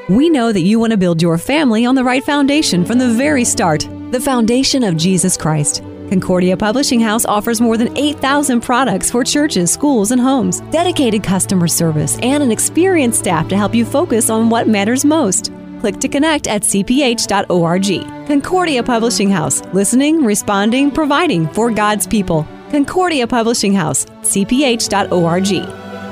We know that you want to build your family on the right foundation from the very start, the foundation of Jesus Christ. Concordia Publishing House offers more than 8,000 products for churches, schools, and homes, dedicated customer service, and an experienced staff to help you focus on what matters most. Click to connect at cph.org. Concordia Publishing House, listening, responding, providing for God's people. Concordia Publishing House, cph.org.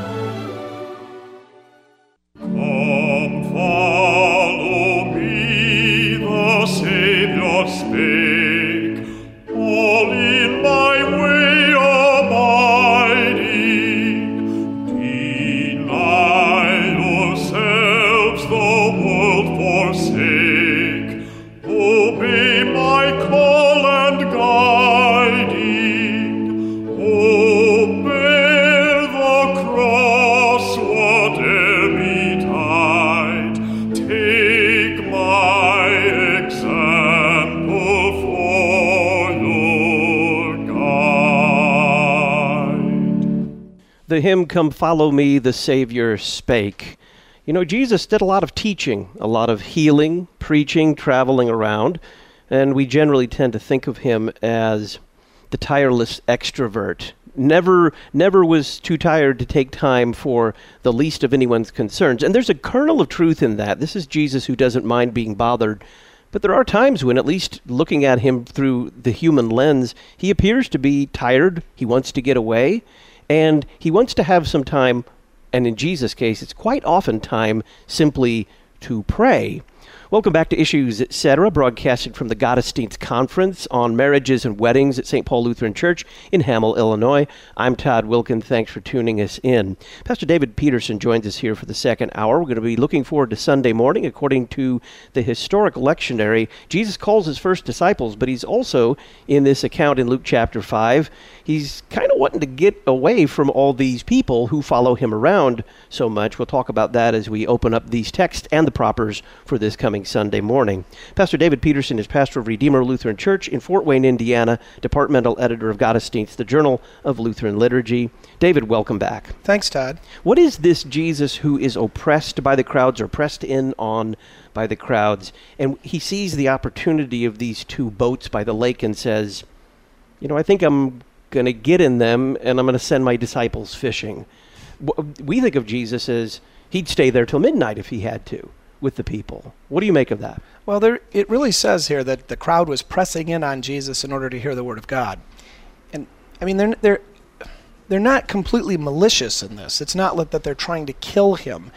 The hymn, "Come Follow Me, the Savior Spake." You know, Jesus did a lot of teaching, a lot of healing, preaching, traveling around, and we generally tend to think of him as the tireless extrovert. Never was too tired to take time for the least of anyone's concerns. And there's a kernel of truth in that. This is Jesus who doesn't mind being bothered. But there are times when, at least looking at him through the human lens, he appears to be tired. He wants to get away. And he wants to have some time, and in Jesus' case, it's quite often time simply to pray. Welcome back to Issues, Etc., broadcasting from the Gottesdienst Conference on marriages and weddings at St. Paul Lutheran Church in Hamel, Illinois. I'm Todd Wilkin. Thanks for tuning us in. Pastor David Peterson joins us here for the second hour. We're going to be looking forward to Sunday morning. According to the historic lectionary, Jesus calls his first disciples, but he's also, in this account in Luke chapter 5, he's kind of wanting to get away from all these people who follow him around so much. We'll talk about that as we open up these texts and the propers for this coming Sunday morning. Pastor David Peterson is pastor of Redeemer Lutheran Church in Fort Wayne, Indiana, departmental editor of Gottesdienst, the Journal of Lutheran Liturgy. David, welcome back. Thanks, Todd. What is this Jesus who is oppressed by the crowds, or pressed in on by the crowds, and he sees the opportunity of these two boats by the lake and says, you know, I think I'm going to get in them and I'm going to send my disciples fishing. We think of Jesus as he'd stay there till midnight if he had to with the people. What do you make of that? Well, it really says here that the crowd was pressing in on Jesus in order to hear the word of God. And I mean, they're not completely malicious in this. It's not that they're trying to kill him.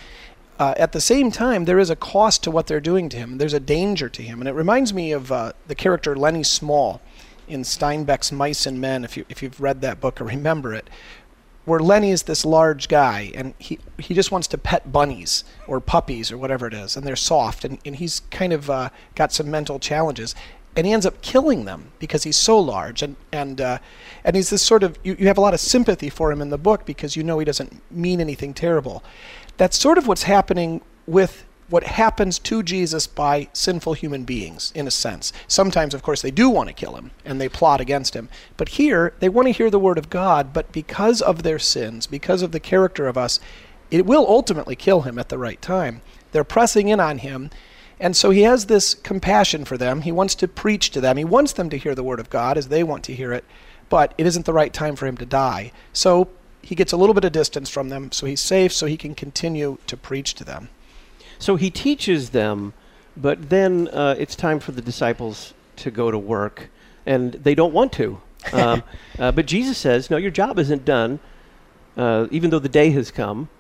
At the same time, there is a cost to what they're doing to him. There's a danger to him. And it reminds me of the character Lenny Small in Steinbeck's Mice and Men, if you've read that book or remember it, where Lenny is this large guy, and he just wants to pet bunnies or puppies or whatever it is, and they're soft, and he's kind of got some mental challenges, and he ends up killing them because he's so large, and he's this sort of, you have a lot of sympathy for him in the book because you know he doesn't mean anything terrible. That's sort of what's happening with what happens to Jesus by sinful human beings, in a sense. Sometimes, of course, they do want to kill him, and they plot against him. But here, they want to hear the word of God, but because of their sins, because of the character of us, it will ultimately kill him at the right time. They're pressing in on him, and so he has this compassion for them. He wants to preach to them. He wants them to hear the word of God as they want to hear it, but it isn't the right time for him to die. So he gets a little bit of distance from them, so he's safe, so he can continue to preach to them. So he teaches them, but then it's time for the disciples to go to work, and they don't want to. But Jesus says, no, your job isn't done, even though the day has come.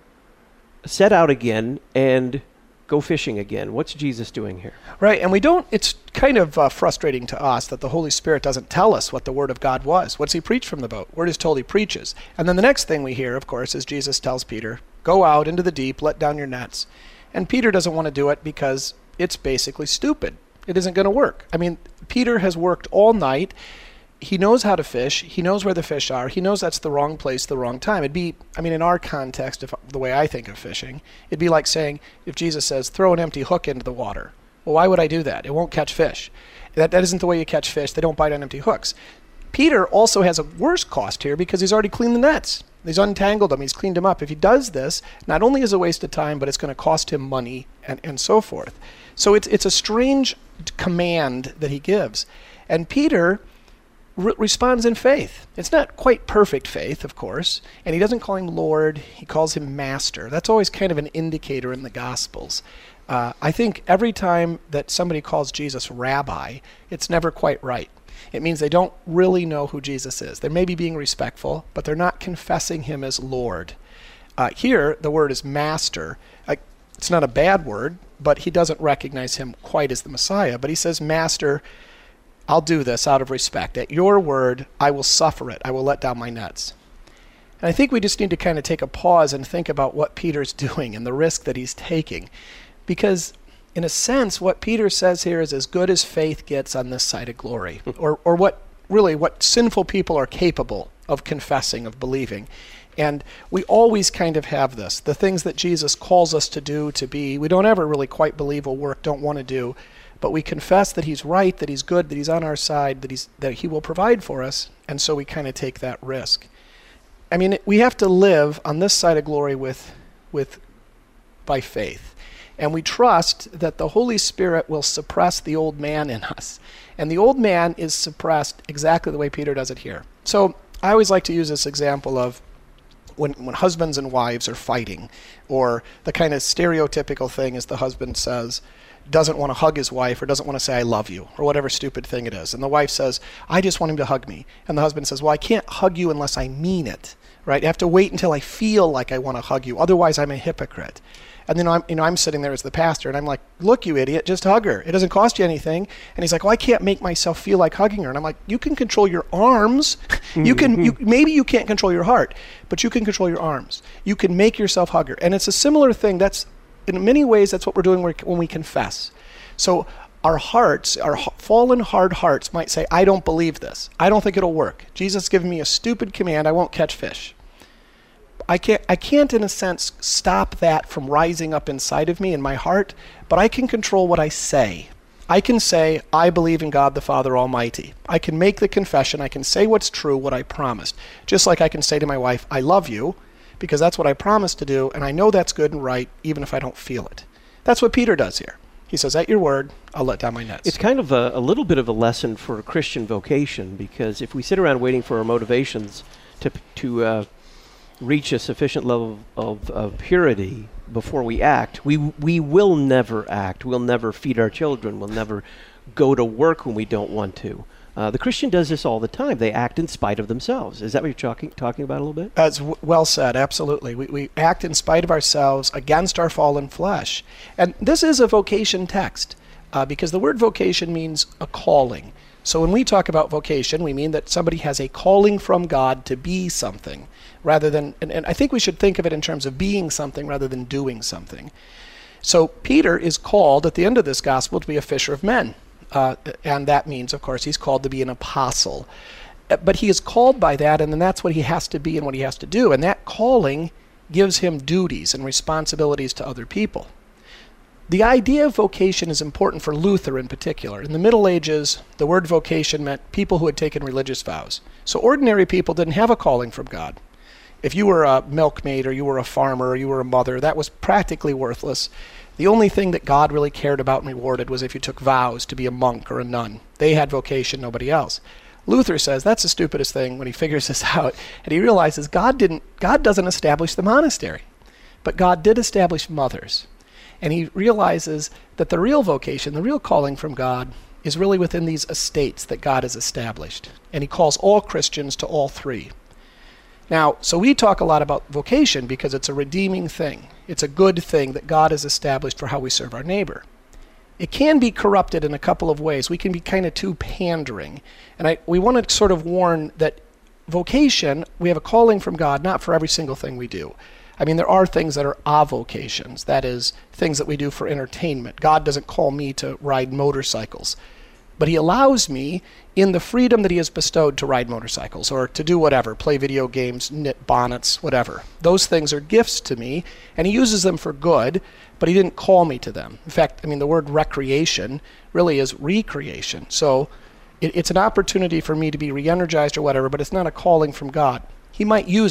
Set out again and go fishing again. What's Jesus doing here? Right, and it's kind of frustrating to us that the Holy Spirit doesn't tell us what the Word of God was. What's he preach from the boat? We're just told he preaches. And then the next thing we hear, of course, is Jesus tells Peter, go out into the deep, let down your nets. And Peter doesn't want to do it because it's basically stupid. It isn't going to work. I mean, Peter has worked all night. He knows how to fish. He knows where the fish are. He knows that's the wrong place, the wrong time. It'd be, I mean, in our context, the way I think of fishing, it'd be like saying, if Jesus says, throw an empty hook into the water. Well, why would I do that? It won't catch fish. That isn't the way you catch fish. They don't bite on empty hooks. Peter also has a worse cost here because he's already cleaned the nets. He's untangled him. He's cleaned him up. If he does this, not only is it a waste of time, but it's going to cost him money and so forth. So it's a strange command that he gives. And Peter responds in faith. It's not quite perfect faith, of course, and he doesn't call him Lord. He calls him Master. That's always kind of an indicator in the Gospels. I think every time that somebody calls Jesus Rabbi, it's never quite right. It means they don't really know who Jesus is. They may be being respectful, but they're not confessing him as Lord. Here, the word is Master. It's not a bad word, but he doesn't recognize him quite as the Messiah. But he says, Master, I'll do this out of respect. At your word, I will suffer it. I will let down my nets. And I think we just need to kind of take a pause and think about what Peter's doing and the risk that he's taking. Because in a sense, what Peter says here is as good as faith gets on this side of glory, or what sinful people are capable of confessing, of believing. And we always kind of have this. The things that Jesus calls us to do, to be, we don't ever really quite believe will work, don't want to do, but we confess that he's right, that he's good, that he's on our side, that he will provide for us, and so we kind of take that risk. I mean, we have to live on this side of glory by faith. And we trust that the Holy Spirit will suppress the old man in us. And the old man is suppressed exactly the way Peter does it here. So I always like to use this example of when husbands and wives are fighting, or the kind of stereotypical thing is the husband doesn't want to hug his wife, or doesn't want to say I love you, or whatever stupid thing it is. And the wife says, I just want him to hug me. And the husband says, well, I can't hug you unless I mean it, right? I have to wait until I feel like I want to hug you. Otherwise, I'm a hypocrite. And then I'm sitting there as the pastor, and I'm like, look, you idiot, just hug her. It doesn't cost you anything. And he's like, well, I can't make myself feel like hugging her. And I'm like, you can control your arms. Maybe you can't control your heart, but you can control your arms. You can make yourself hug her. And it's a similar thing. In many ways, that's what we're doing when we confess. So our hearts, our fallen, hard hearts might say, I don't believe this. I don't think it'll work. Jesus has given me a stupid command. I won't catch fish. I can't, in a sense, stop that from rising up inside of me in my heart, but I can control what I say. I can say, I believe in God the Father Almighty. I can make the confession. I can say what's true, what I promised. Just like I can say to my wife, I love you, because that's what I promised to do, and I know that's good and right, even if I don't feel it. That's what Peter does here. He says, at your word, I'll let down my nets. It's kind of a little bit of a lesson for a Christian vocation, because if we sit around waiting for our motivations to reach a sufficient level of purity before we act, we will never act. We'll never feed our children. We'll never go to work when we don't want to. The Christian does this all the time. They act in spite of themselves. Is that what you're talking about a little bit? That's well said, absolutely. We act in spite of ourselves against our fallen flesh. And this is a vocation text, because the word vocation means a calling. So when we talk about vocation, we mean that somebody has a calling from God to be something, rather than, and I think we should think of it in terms of being something rather than doing something. So Peter is called at the end of this gospel to be a fisher of men. And that means, of course, he's called to be an apostle. But he is called by that, and then that's what he has to be and what he has to do. And that calling gives him duties and responsibilities to other people. The idea of vocation is important for Luther in particular. In the Middle Ages, the word vocation meant people who had taken religious vows. So ordinary people didn't have a calling from God. If you were a milkmaid, or you were a farmer, or you were a mother, that was practically worthless. The only thing that God really cared about and rewarded was if you took vows to be a monk or a nun. They had vocation, nobody else. Luther says that's the stupidest thing when he figures this out, and he realizes God doesn't establish the monastery, but God did establish mothers. And he realizes that the real vocation, the real calling from God, is really within these estates that God has established. And he calls all Christians to all three. Now, so we talk a lot about vocation because it's a redeeming thing. It's a good thing that God has established for how we serve our neighbor. It can be corrupted in a couple of ways. We can be kind of too pandering. And we want to sort of warn that vocation, we have a calling from God, not for every single thing we do. I mean, there are things that are avocations. That is, things that we do for entertainment. God doesn't call me to ride motorcycles. But he allows me, in the freedom that he has bestowed, to ride motorcycles or to do whatever, play video games, knit bonnets, whatever. Those things are gifts to me, and he uses them for good, but he didn't call me to them. In fact, I mean, the word recreation really is recreation. So it's an opportunity for me to be re-energized or whatever, but it's not a calling from God. He might use it,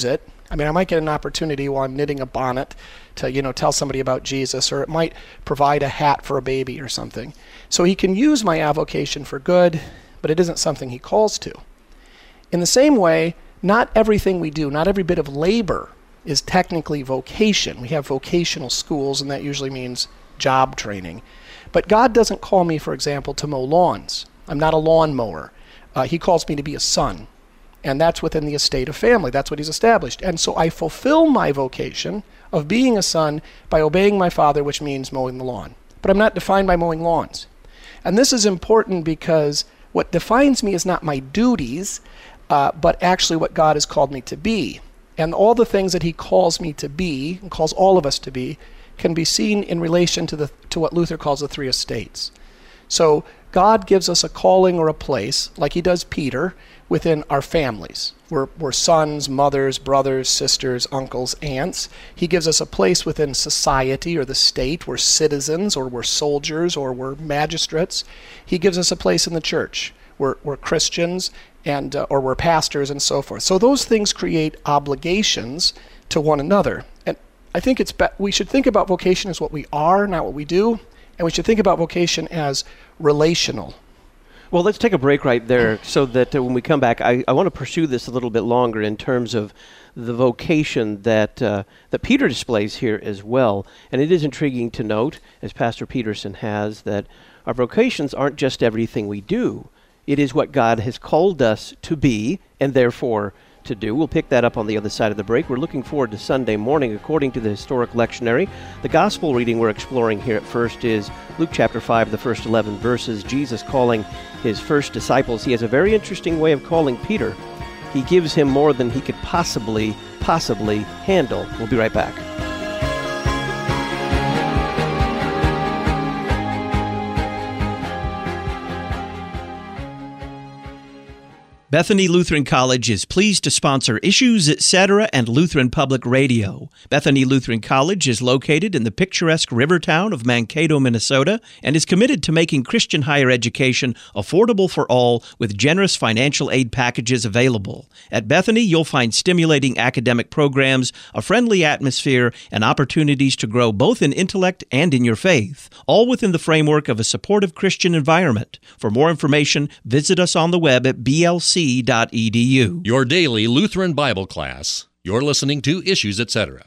I mean, I might get an opportunity while I'm knitting a bonnet to, tell somebody about Jesus, or it might provide a hat for a baby or something. So he can use my avocation for good, but it isn't something he calls to. In the same way, not everything we do, not every bit of labor is technically vocation. We have vocational schools, and that usually means job training. But God doesn't call me, for example, to mow lawns. I'm not a lawn mower. He calls me to be a son. And that's within the estate of family. That's what he's established. And so I fulfill my vocation of being a son by obeying my father, which means mowing the lawn. But I'm not defined by mowing lawns. And this is important because what defines me is not my duties, but actually what God has called me to be. And all the things that he calls me to be, and calls all of us to be, can be seen in relation to what Luther calls the three estates. So God gives us a calling or a place, like he does Peter, within our families. We're sons, mothers, brothers, sisters, uncles, aunts. He gives us a place within society or the state. We're citizens, or we're soldiers, or we're magistrates. He gives us a place in the church. We're Christians, and or we're pastors, and so forth. So those things create obligations to one another. And I think we should think about vocation as what we are, not what we do. And we should think about vocation as relational. Well, let's take a break right there so that when we come back, I want to pursue this a little bit longer in terms of the vocation that Peter displays here as well. And it is intriguing to note, as Pastor Peterson has, that our vocations aren't just everything we do. It is what God has called us to be and therefore to do. We'll pick that up on the other side of the break. We're looking forward to Sunday morning according to the historic lectionary. The gospel reading we're exploring here at first is Luke chapter 5, the first 11 verses. Jesus calling his first disciples. He has a very interesting way of calling Peter. He gives him more than he could possibly handle. We'll be right back. Bethany Lutheran College is pleased to sponsor Issues, Etc. and Lutheran Public Radio. Bethany Lutheran College is located in the picturesque river town of Mankato, Minnesota, and is committed to making Christian higher education affordable for all with generous financial aid packages available. At Bethany, you'll find stimulating academic programs, a friendly atmosphere, and opportunities to grow both in intellect and in your faith, all within the framework of a supportive Christian environment. For more information, visit us on the web at blc.edu. Your daily Lutheran Bible class. You're listening to Issues, Etc.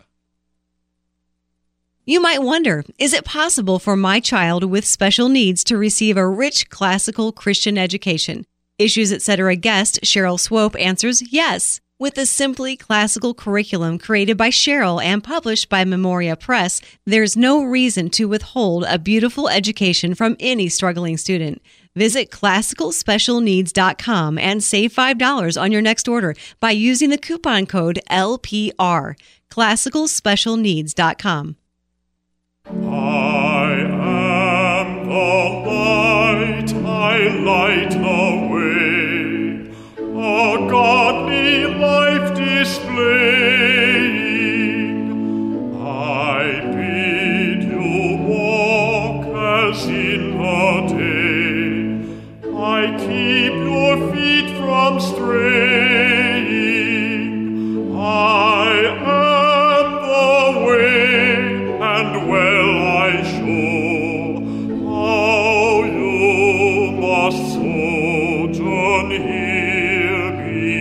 You might wonder, is it possible for my child with special needs to receive a rich classical Christian education? Issues, Etc. guest Cheryl Swope answers yes. With a simply classical curriculum created by Cheryl and published by Memoria Press, there's no reason to withhold a beautiful education from any struggling student. Visit classicalspecialneeds.com and save $5 on your next order by using the coupon code LPR. classicalspecialneeds.com. I am the light, I light the way, a godly life displaying. I bid you walk as in the day, I keep your feet from straying. I am the way, and well I show how you must sojourn here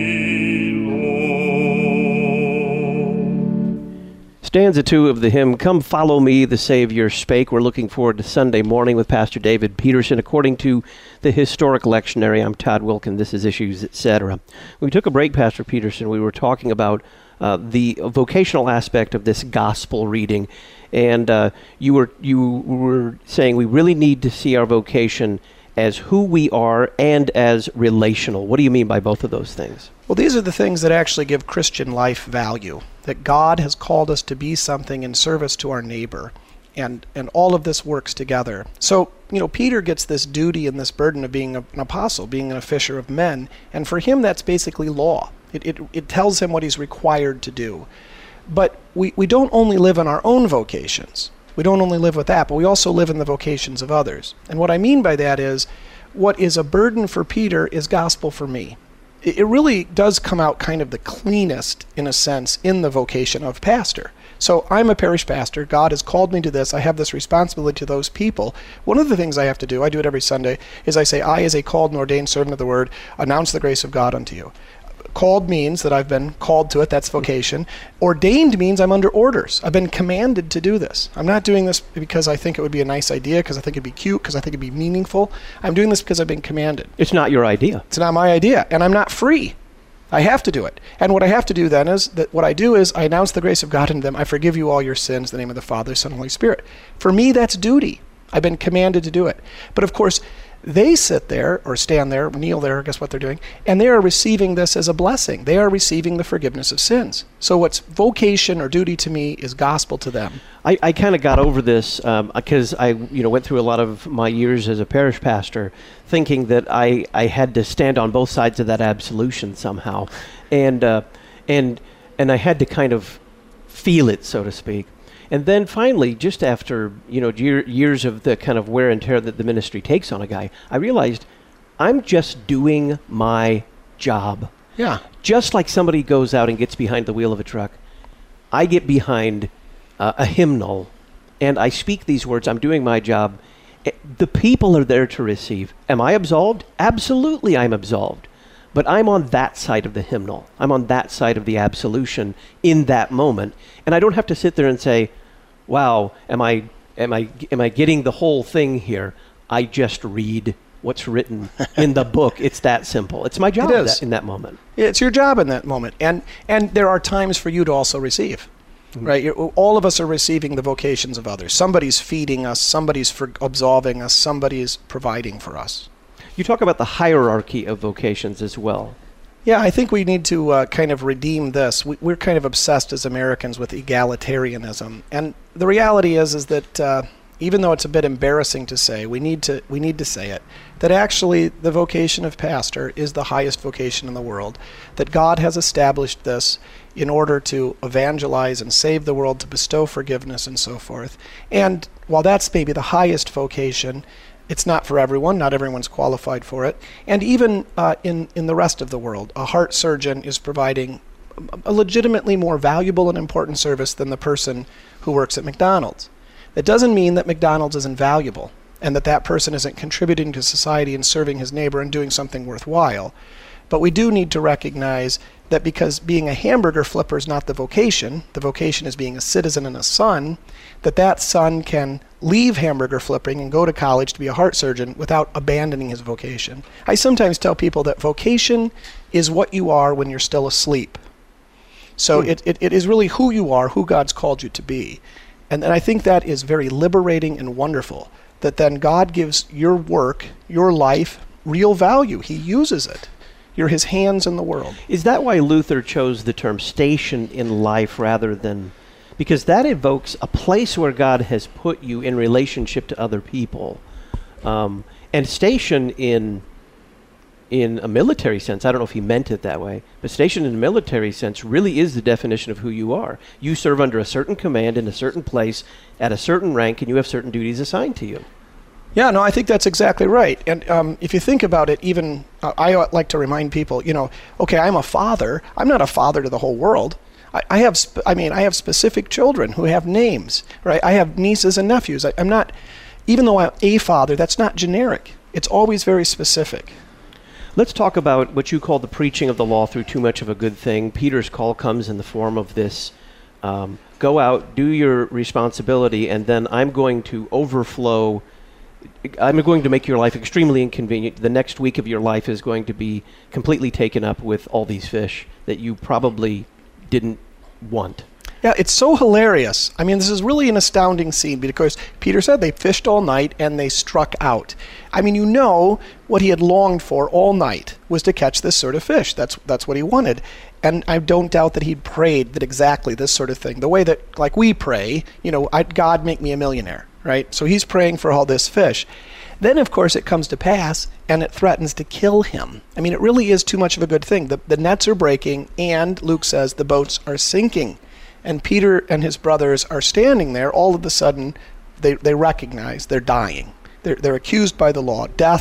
below. Stanza 2 of the hymn, Come Follow Me, the Savior Spake. We're looking forward to Sunday morning with Pastor David Peterson. According to the historic lectionary, I'm Todd Wilkin. This is Issues, Etc. When we took a break, Pastor Peterson, we were talking about the vocational aspect of this gospel reading. And you were saying we really need to see our vocation as who we are and as relational. What do you mean by both of those things? Well, these are the things that actually give Christian life value, that God has called us to be something in service to our neighbor, and all of this works together. So, Peter gets this duty and this burden of being an apostle, being a fisher of men, and for him that's basically law. It tells him what he's required to do. But we don't only live in our own vocations. We don't only live with that, but we also live in the vocations of others. And what I mean by that is, what is a burden for Peter is gospel for me. it really does come out kind of the cleanest, in a sense, in the vocation of pastor. So I'm a parish pastor. God has called me to this. I have this responsibility to those people. One of the things I have to do, I do it every Sunday, is I say, I, as a called and ordained servant of the word, announce the grace of God unto you. Called means that I've been called to it. That's vocation. Ordained means I'm under orders. I've been commanded to do this. I'm not doing this because I think it would be a nice idea, because I think it'd be cute, because I think it'd be meaningful. I'm doing this because I've been commanded. It's not your idea. It's not my idea, and I'm not free. I have to do it. And what I have to do then is that what I do is I announce the grace of God unto them. I forgive you all your sins in the name of the Father, Son, and Holy Spirit. For me, that's duty. I've been commanded to do it. But of course, they sit there, or stand there, kneel there, I guess what they're doing, and they are receiving this as a blessing. They are receiving the forgiveness of sins. So what's vocation or duty to me is gospel to them. I kind of got over this because I went through a lot of my years as a parish pastor thinking that I had to stand on both sides of that absolution somehow. And I had to kind of feel it, so to speak. And then finally, just after years of the kind of wear and tear that the ministry takes on a guy, I realized I'm just doing my job. Yeah. Just like somebody goes out and gets behind the wheel of a truck, I get behind a hymnal, and I speak these words. I'm doing my job. The people are there to receive. Am I absolved? Absolutely, I'm absolved. But I'm on that side of the hymnal. I'm on that side of the absolution in that moment, and I don't have to sit there and say, wow, am I getting the whole thing here? I just read what's written in the book. It's that simple. It's my job in that moment. It's your job in that moment. And there are times for you to also receive, right? All of us are receiving the vocations of others. Somebody's feeding us, somebody's absolving us, somebody's providing for us. You talk about the hierarchy of vocations as well. Yeah, I think we need to kind of redeem this. We're kind of obsessed as Americans with egalitarianism, and the reality is that even though it's a bit embarrassing to say, we need to say it, that actually the vocation of pastor is the highest vocation in the world. That God has established this in order to evangelize and save the world, to bestow forgiveness and so forth. And while that's maybe the highest vocation, it's not for everyone. Not everyone's qualified for it. And even in the rest of the world, a heart surgeon is providing a legitimately more valuable and important service than the person who works at McDonald's. That doesn't mean that McDonald's isn't valuable and that person isn't contributing to society and serving his neighbor and doing something worthwhile. But we do need to recognize that because being a hamburger flipper is not the vocation is being a citizen and a son, that son can leave hamburger flipping and go to college to be a heart surgeon without abandoning his vocation. I sometimes tell people that vocation is what you are when you're still asleep. So it is really who you are, who God's called you to be. And I think that is very liberating and wonderful, that then God gives your work, your life, real value. He uses it. You're his hands in the world. Is that why Luther chose the term station in life rather than... Because that evokes a place where God has put you in relationship to other people. And station in a military sense, I don't know if he meant it that way, but station in a military sense really is the definition of who you are. You serve under a certain command in a certain place at a certain rank, and you have certain duties assigned to you. Yeah, no, I think that's exactly right. And if you think about it, even I like to remind people, okay, I'm a father. I'm not a father to the whole world. I have specific children who have names, right? I have nieces and nephews. I'm not, even though I'm a father, that's not generic. It's always very specific. Let's talk about what you call the preaching of the law through too much of a good thing. Peter's call comes in the form of this, go out, do your responsibility, and then I'm going to overflow. I'm going to make your life extremely inconvenient. The next week of your life is going to be completely taken up with all these fish that you probably didn't want. Yeah, it's so hilarious. I mean, this is really an astounding scene because Peter said they fished all night and they struck out. I mean, what he had longed for all night was to catch this sort of fish. That's what he wanted. And I don't doubt that he prayed that exactly this sort of thing. The way that, like we pray, God make me a millionaire, right? So he's praying for all this fish. Then, of course, it comes to pass, and it threatens to kill him. I mean, it really is too much of a good thing. The nets are breaking, and Luke says the boats are sinking. And Peter and his brothers are standing there. All of a sudden, they recognize they're dying. They're accused by the law. Death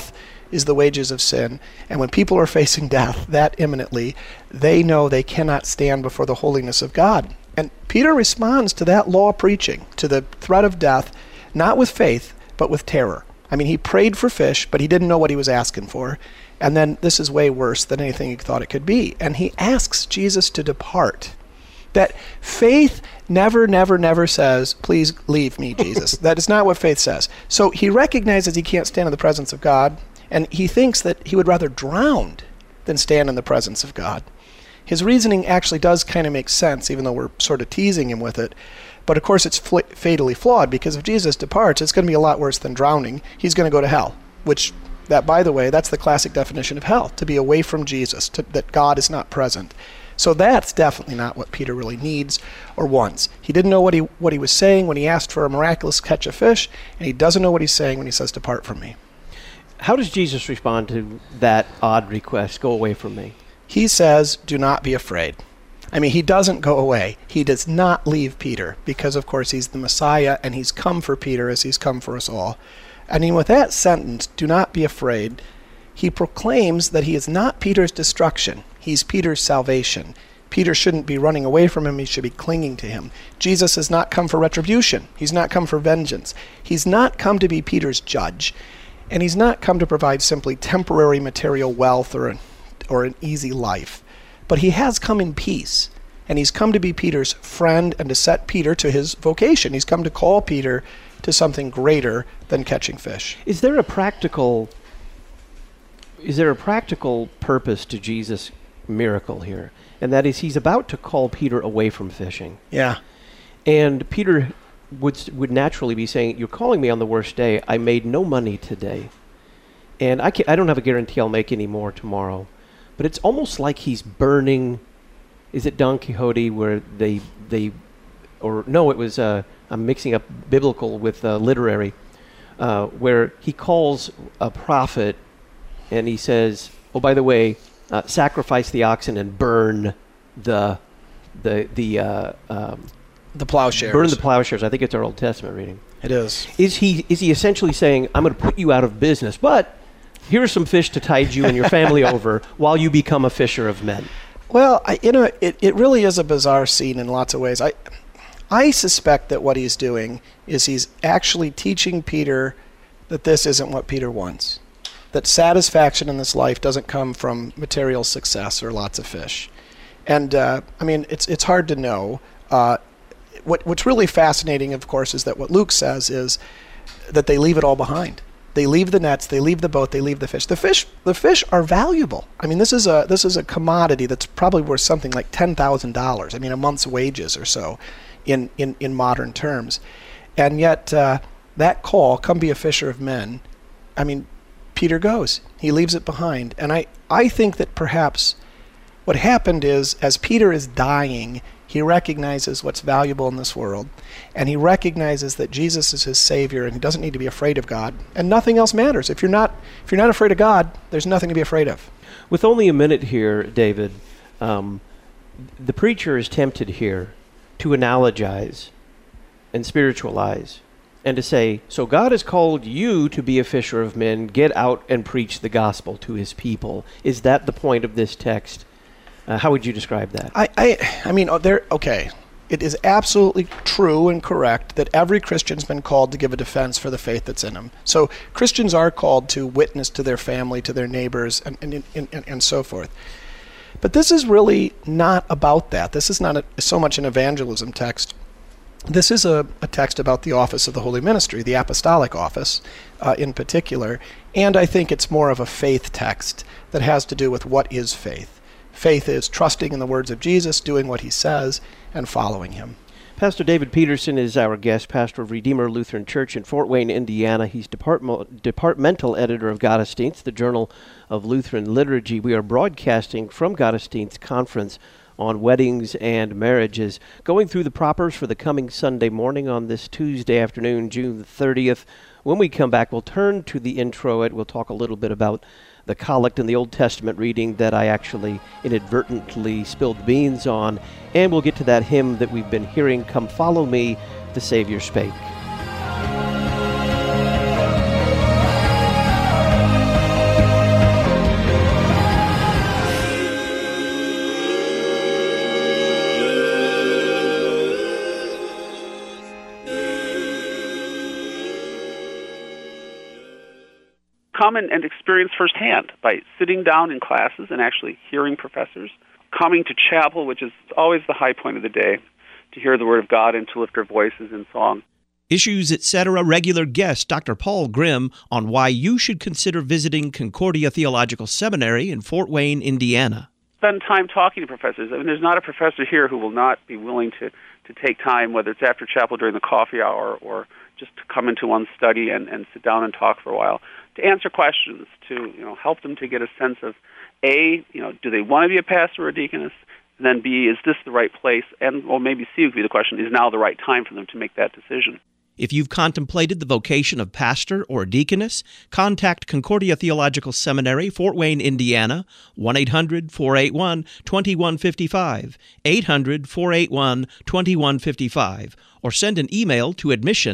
is the wages of sin. And when people are facing death that imminently, they know they cannot stand before the holiness of God. And Peter responds to that law preaching, to the threat of death, not with faith, but with terror. I mean, he prayed for fish, but he didn't know what he was asking for. And then this is way worse than anything he thought it could be. And he asks Jesus to depart. That faith never says, please leave me, Jesus. That is not what faith says. So he recognizes he can't stand in the presence of God, and he thinks that he would rather drown than stand in the presence of God. His reasoning actually does kind of make sense, even though we're sort of teasing him with it. But of course it's fatally flawed, because if Jesus departs, it's going to be a lot worse than drowning. He's going to go to hell, which, that, by the way, that's the classic definition of hell, to be away from Jesus, that God is not present. So that's definitely not what Peter really needs or wants. He didn't know what he was saying when he asked for a miraculous catch of fish, and he doesn't know what he's saying when he says, depart from me. How does Jesus respond to that odd request, go away from me? He says, do not be afraid. I mean, he doesn't go away. He does not leave Peter, because, of course, he's the Messiah, and he's come for Peter as he's come for us all. I mean, with that sentence, do not be afraid, he proclaims that he is not Peter's destruction. He's Peter's salvation. Peter shouldn't be running away from him. He should be clinging to him. Jesus has not come for retribution. He's not come for vengeance. He's not come to be Peter's judge. And he's not come to provide simply temporary material wealth or an easy life. But he has come in peace. And he's come to be Peter's friend and to set Peter to his vocation. He's come to call Peter to something greater than catching fish. Is there a practical purpose to Jesus' miracle here? And that is, he's about to call Peter away from fishing. Yeah. And Peter would naturally be saying, you're calling me on the worst day. I made no money today. And I don't have a guarantee I'll make any more tomorrow. But it's almost like he's burning. Is it Don Quixote where it was, I'm mixing up biblical with literary, where he calls a prophet and he says, oh, by the way, sacrifice the oxen and burn the plowshares. Burn the plowshares. I think it's our Old Testament reading. It is. Is he essentially saying, I'm going to put you out of business, but here's some fish to tide you and your family over while you become a fisher of men? Well, it really is a bizarre scene in lots of ways. I suspect that what he's doing is he's actually teaching Peter that this isn't what Peter wants. That satisfaction in this life doesn't come from material success or lots of fish. And, it's hard to know. What's really fascinating, of course, is that what Luke says is that they leave it all behind. They leave the nets, they leave the boat, they leave the fish. The fish are valuable. I mean, this is a commodity that's probably worth something like $10,000. I mean, a month's wages or so in modern terms. And yet, that call, come be a fisher of men, I mean, Peter goes. He leaves it behind. And I think that perhaps what happened is, as Peter is dying, he recognizes what's valuable in this world, and he recognizes that Jesus is his Savior, and he doesn't need to be afraid of God, and nothing else matters. If you're not afraid of God, there's nothing to be afraid of. With only a minute here, David, the preacher is tempted here to analogize and spiritualize, and to say, so God has called you to be a fisher of men, get out and preach the gospel to his people. Is that the point of this text? How would you describe that? Okay. It is absolutely true and correct that every Christian's been called to give a defense for the faith that's in them. So Christians are called to witness to their family, to their neighbors, and so forth. But this is really not about that. This is not so much an evangelism text. This is a text about the office of the holy ministry, the apostolic office in particular. And I think it's more of a faith text that has to do with what is faith. Faith is trusting in the words of Jesus, doing what he says, and following him. Pastor David Peterson is our guest, pastor of Redeemer Lutheran Church in Fort Wayne, Indiana. He's departmental editor of Gottesdienst, the Journal of Lutheran Liturgy. We are broadcasting from Gottesdienst's conference on weddings and marriages, going through the propers for the coming Sunday morning on this Tuesday afternoon, June 30th. When we come back, we'll turn to the introit. We'll talk a little bit about the collect in the Old Testament reading that I actually inadvertently spilled beans on, and we'll get to that hymn that we've been hearing, Come Follow Me, the Savior Spake. come and experience firsthand by sitting down in classes and actually hearing professors, coming to chapel, which is always the high point of the day, to hear the Word of God and to lift our voices in song. Issues, Etc. regular guest Dr. Paul Grimm on why you should consider visiting Concordia Theological Seminary in Fort Wayne, Indiana. Spend time talking to professors. I mean, there's not a professor here who will not be willing to take time, whether it's after chapel during the coffee hour or just to come into one's study and sit down and talk for a while, to answer questions, to help them to get a sense of, A, do they want to be a pastor or a deaconess? And then B, is this the right place? And maybe C would be the question, is now the right time for them to make that decision? If you've contemplated the vocation of pastor or deaconess, contact Concordia Theological Seminary, Fort Wayne, Indiana, 1-800-481-2155, 800-481-2155, or send an email to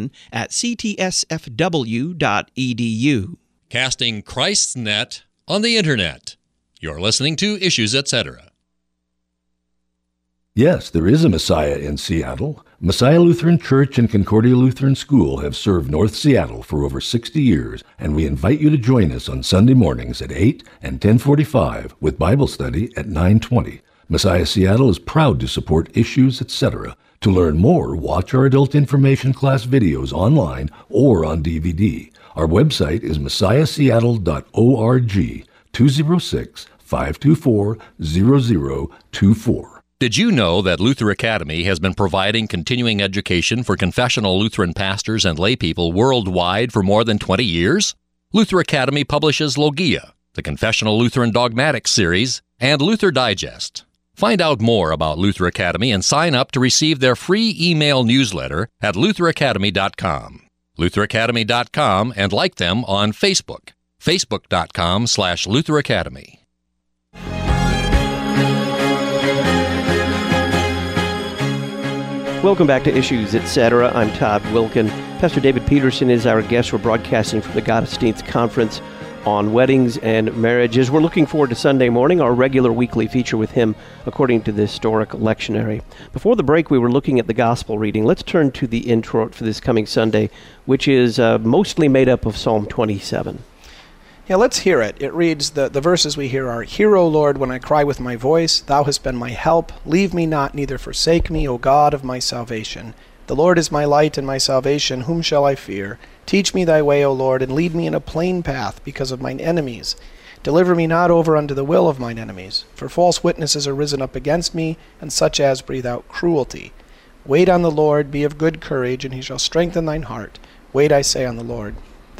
admission@ctsfw.edu. Casting Christ's net on the Internet. You're listening to Issues, Etc. Yes, there is a Messiah in Seattle. Messiah Lutheran Church and Concordia Lutheran School have served North Seattle for over 60 years, and we invite you to join us on Sunday mornings at 8 and 10:45 with Bible study at 9:20. Messiah Seattle is proud to support Issues, Etc. To learn more, watch our adult information class videos online or on DVD. Our website is messiahseattle.org, 206-524-0024. Did you know that Luther Academy has been providing continuing education for confessional Lutheran pastors and laypeople worldwide for more than 20 years? Luther Academy publishes Logia, the Confessional Lutheran Dogmatics series, and Luther Digest. Find out more about Luther Academy and sign up to receive their free email newsletter at lutheracademy.com. lutheracademy.com, and like them on Facebook, facebook.com/Luther Academy. Welcome back to Issues, Etc. I'm Todd Wilkin. Pastor David Peterson is our guest. We're broadcasting from the Gottesdienst Conference on weddings and marriages. We're looking forward to Sunday morning, our regular weekly feature with him, according to the historic lectionary. Before the break, we were looking at the gospel reading. Let's turn to the intro for this coming Sunday, which is mostly made up of Psalm 27. Yeah, let's hear it. It reads, the verses we hear are, "Hear, O Lord, when I cry with my voice. Thou hast been my help. Leave me not, neither forsake me, O God of my salvation. The Lord is my light and my salvation. Whom shall I fear? Teach me thy way, O Lord, and lead me in a plain path because of mine enemies. Deliver me not over unto the will of mine enemies. For false witnesses are risen up against me, and such as breathe out cruelty. Wait on the Lord, be of good courage, and he shall strengthen thine heart. Wait, I say, on the Lord."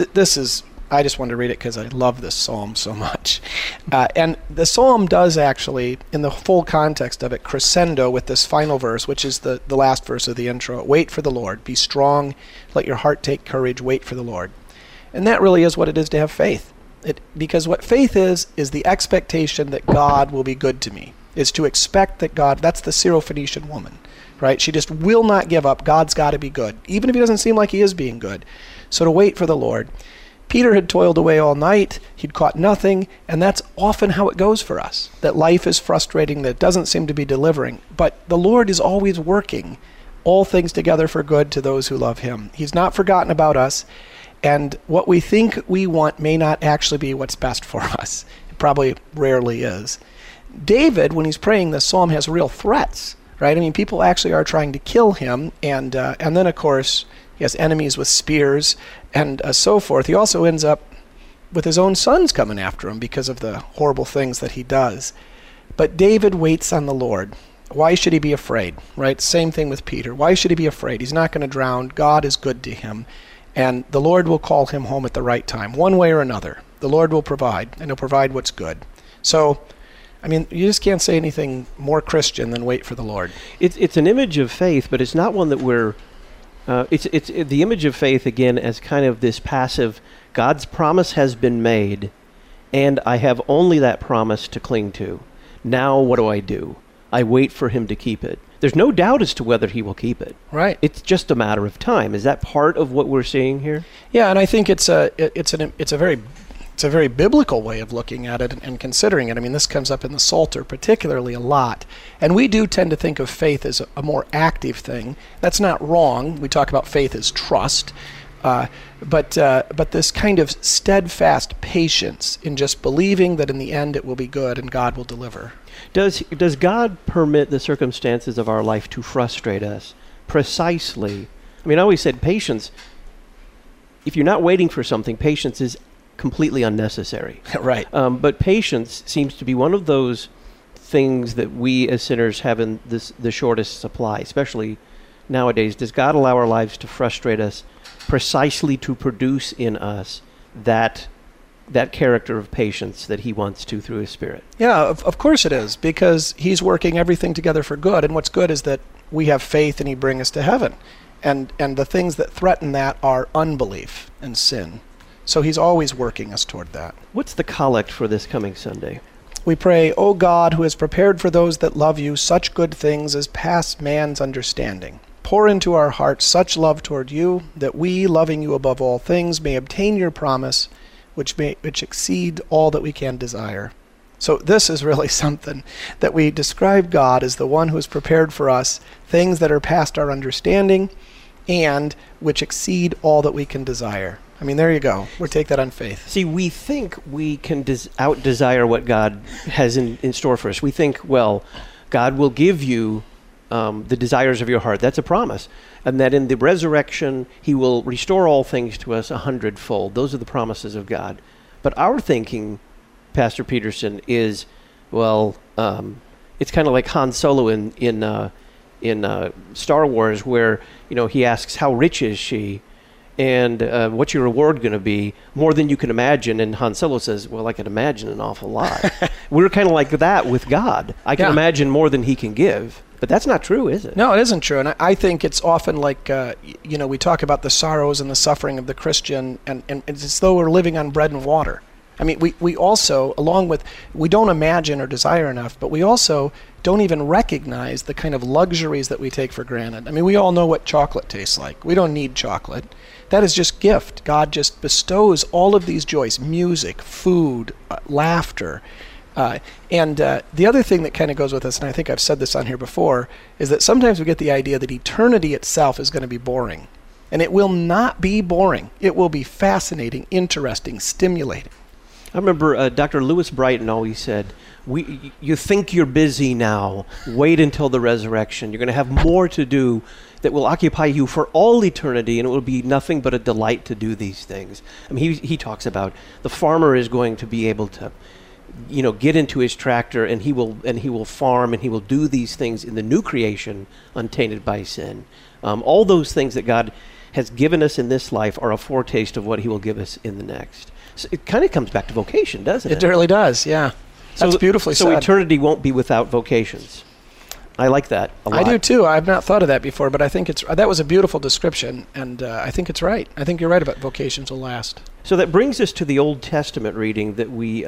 I just wanted to read it because I love this psalm so much. And the psalm does actually, in the full context of it, crescendo with this final verse, which is the last verse of the intro. Wait for the Lord. Be strong. Let your heart take courage. Wait for the Lord. And that really is what it is to have faith. Because what faith is the expectation that God will be good to me. Is to expect that God, that's the Syrophoenician woman, right? She just will not give up. God's got to be good, even if he doesn't seem like he is being good. So to wait for the Lord. Peter had toiled away all night, he'd caught nothing, and that's often how it goes for us, that life is frustrating, that it doesn't seem to be delivering. But the Lord is always working all things together for good to those who love him. He's not forgotten about us, and what we think we want may not actually be what's best for us. It probably rarely is. David, when he's praying this psalm, has real threats, right? I mean, people actually are trying to kill him, and then, of course, he has enemies with spears and so forth. He also ends up with his own sons coming after him because of the horrible things that he does. But David waits on the Lord. Why should he be afraid, right? Same thing with Peter. Why should he be afraid? He's not going to drown. God is good to him. And the Lord will call him home at the right time, one way or another. The Lord will provide, and he'll provide what's good. So, I mean, you just can't say anything more Christian than wait for the Lord. It's an image of faith, but it's not one that we're... It's the image of faith, again, as kind of this passive, God's promise has been made, and I have only that promise to cling to. Now what do? I wait for him to keep it. There's no doubt as to whether he will keep it. Right. It's just a matter of time. Is that part of what we're seeing here? Yeah, and I think it's a very biblical way of looking at it and considering it. I mean, this comes up in the Psalter particularly a lot. And we do tend to think of faith as a more active thing. That's not wrong. We talk about faith as trust. But this kind of steadfast patience in just believing that in the end it will be good and God will deliver. Does God permit the circumstances of our life to frustrate us? Precisely. I mean, I always said patience, if you're not waiting for something, patience is completely unnecessary. Right. But patience seems to be one of those things that we as sinners have in the shortest supply, especially nowadays. Does God allow our lives to frustrate us precisely to produce in us that character of patience that he wants to through his Spirit? Yeah, of course it is, because he's working everything together for good, and what's good is that we have faith and he brings us to heaven. And the things that threaten that are unbelief and sin. So he's always working us toward that. What's the collect for this coming Sunday? We pray, O God, who has prepared for those that love you such good things as pass man's understanding. Pour into our hearts such love toward you, that we, loving you above all things, may obtain your promise, which exceed all that we can desire. So this is really something that we describe God as the one who has prepared for us things that are past our understanding and which exceed all that we can desire. I mean, there you go. We'll take that on faith. See, we think we can out-desire what God has in store for us. We think, well, God will give you the desires of your heart. That's a promise. And that in the resurrection, he will restore all things to us 100-fold. Those are the promises of God. But our thinking, Pastor Peterson, is, well, it's kind of like Han Solo in Star Wars, where he asks, how rich is she, and what's your reward going to be? More than you can imagine. And Han Solo says, well, I can imagine an awful lot. We're kind of like that with God. I can imagine more than he can give. But that's not true, is it? No, it isn't true. And I think it's often like, we talk about the sorrows and the suffering of the Christian, and it's as though we're living on bread and water. I mean, we also, along with, we don't imagine or desire enough, but we also don't even recognize the kind of luxuries that we take for granted. I mean, we all know what chocolate tastes like. We don't need chocolate. That is just gift. God just bestows all of these joys: music, food, laughter. And the other thing that kind of goes with this, and I think I've said this on here before, is that sometimes we get the idea that eternity itself is going to be boring. And it will not be boring. It will be fascinating, interesting, stimulating. I remember Dr. Lewis Brighton always said, you think you're busy now, wait until the resurrection. You're going to have more to do that will occupy you for all eternity, and it will be nothing but a delight to do these things. I mean, he talks about the farmer is going to be able to get into his tractor, and he will farm, and he will do these things in the new creation untainted by sin. All those things that God has given us in this life are a foretaste of what he will give us in the next. So it kind of comes back to vocation, doesn't it? It really does, yeah. That's beautifully said. So eternity won't be without vocations. I like that a lot. I do too. I've not thought of that before, but I think that was a beautiful description, and I think it's right. I think you're right about vocations will last. So that brings us to the Old Testament reading that we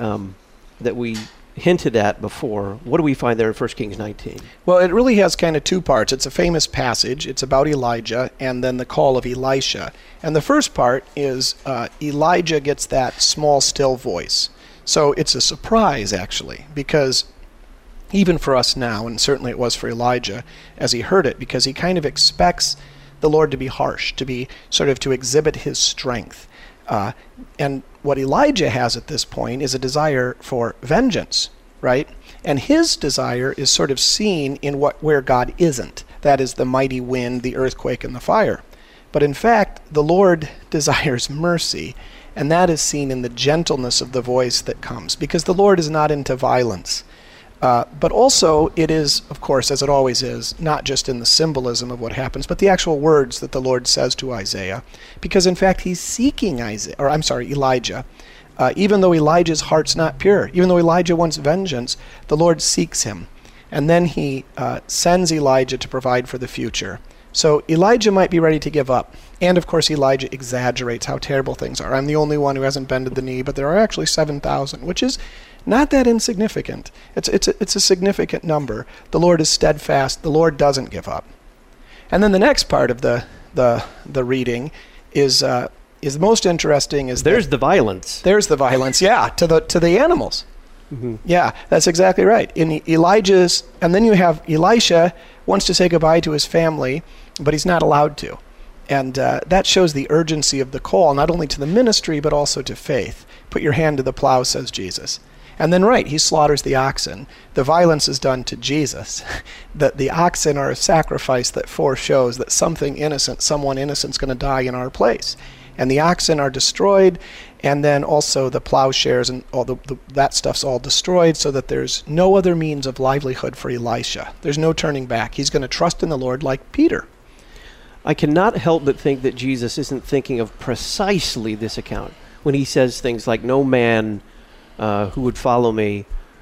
hinted at before. What do we find there in 1 Kings 19? Well, it really has kind of two parts. It's a famous passage. It's about Elijah and then the call of Elisha. And the first part is Elijah gets that small, still voice. So it's a surprise, actually, because even for us now, and certainly it was for Elijah as he heard it, because he kind of expects the Lord to be harsh, to be sort of to exhibit his strength. And what Elijah has at this point is a desire for vengeance, right? And his desire is sort of seen in where God isn't. That is the mighty wind, the earthquake, and the fire. But in fact, the Lord desires mercy, and that is seen in the gentleness of the voice that comes, because the Lord is not into violence. But also it is, of course, as it always is, not just in the symbolism of what happens, but the actual words that the Lord says to Isaiah. Because in fact, he's seeking Elijah. Even though Elijah's heart's not pure, even though Elijah wants vengeance, the Lord seeks him. And then he sends Elijah to provide for the future. So Elijah might be ready to give up. And of course, Elijah exaggerates how terrible things are. I'm the only one who hasn't bended the knee, but there are actually 7,000, which is not that insignificant. It's a significant number. The Lord is steadfast. The Lord doesn't give up. And then the next part of the reading is most interesting. There's the violence. There's the violence. Yeah, to the animals. Mm-hmm. Yeah, that's exactly right. In Elijah's, and then you have Elisha wants to say goodbye to his family, but he's not allowed to. And that shows the urgency of the call, not only to the ministry, but also to faith. Put your hand to the plow, says Jesus. And then, right, he slaughters the oxen. The violence is done to Jesus. The oxen are a sacrifice that foreshows that someone innocent is going to die in our place. And the oxen are destroyed, and then also the plowshares and all that stuff's all destroyed, so that there's no other means of livelihood for Elisha. There's no turning back. He's going to trust in the Lord like Peter. I cannot help but think that Jesus isn't thinking of precisely this account when he says things like, no man who would follow me,